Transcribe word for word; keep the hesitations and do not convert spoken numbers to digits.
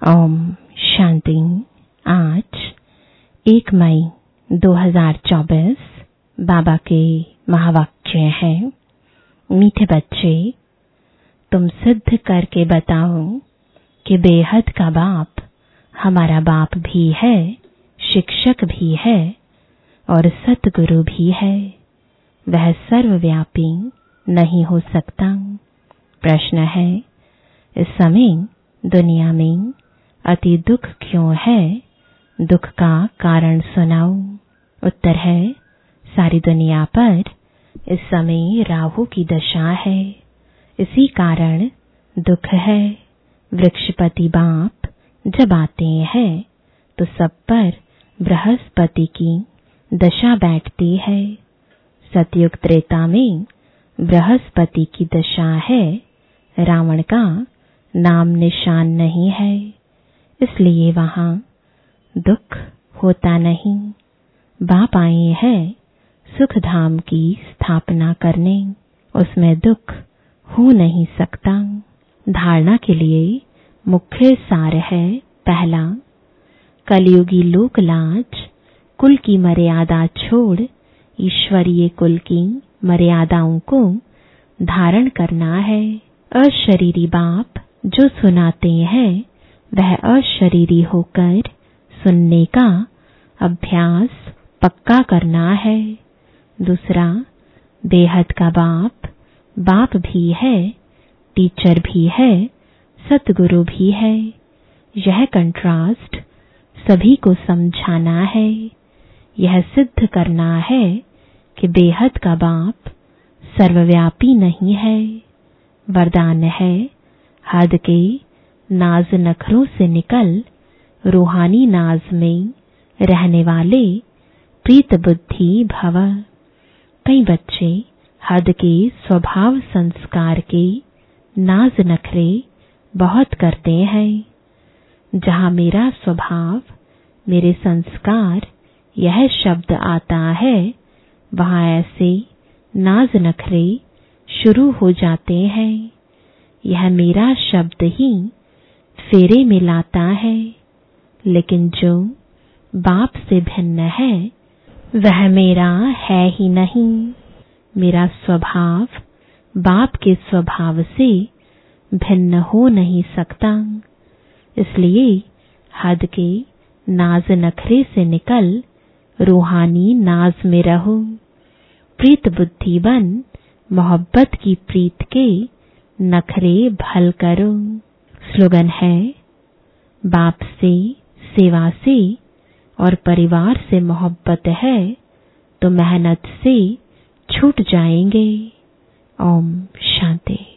ओम शांति। आज एक मई दो हज़ार चौबीस बाबा के महावाक्य है। मीठे बच्चे, तुम सिद्ध करके बताओ कि बेहद का बाप हमारा बाप भी है, शिक्षक भी है और सतगुरु भी है। वह सर्वव्यापी नहीं हो सकता। प्रश्न है, इस समय दुनिया में अति दुख क्यों है? दुख का कारण सुनाओ। उत्तर है, सारी दुनिया पर इस समय राहु की दशा है, इसी कारण दुख है। वृक्षपति बाप जब आते हैं तो सब पर बृहस्पति की दशा बैठती है। सतयुग त्रेता में बृहस्पति की दशा है। रावण का नाम निशान नहीं है, इसलिए वहां दुख होता नहीं। बाप आए हैं सुख धाम की स्थापना करने, उसमें दुख हो नहीं सकता। धारणा के लिए मुख्य सार है। पहला, कलयुगी लोक लाज कुल की मर्यादा छोड़ ईश्वरीय कुल की मर्यादाओं को धारण करना है। अशरीरी बाप जो सुनाते हैं वह अशरीरी होकर सुनने का अभ्यास पक्का करना है। दूसरा, बेहद का बाप बाप भी है, टीचर भी है, सतगुरु भी है। यह कंट्रास्ट सभी को समझाना है। यह सिद्ध करना है कि बेहद का बाप सर्वव्यापी नहीं है। वरदान है, हद के नाज नखरों से निकल रूहानी नाज में रहने वाले प्रीत बुद्धि भव। कई बच्चे हद के स्वभाव संस्कार के नाज नखरे बहुत करते हैं। जहां मेरा स्वभाव, मेरे संस्कार यह शब्द आता है, वहां ऐसे नाज नखरे शुरू हो जाते हैं। यह मेरा शब्द ही फेरे में लाता है, लेकिन जो बाप से भिन्न है वह मेरा है ही नहीं। मेरा स्वभाव बाप के स्वभाव से भिन्न हो नहीं सकता। इसलिए हद के नाज नखरे से निकल रूहानी नाज में रहो। प्रीत बुद्धि बन मोहब्बत की प्रीत के नखरे भल करो। स्लोगन है, बाप से, सेवा से और परिवार से मोहब्बत है तो मेहनत से छूट जाएंगे। ओम शांति।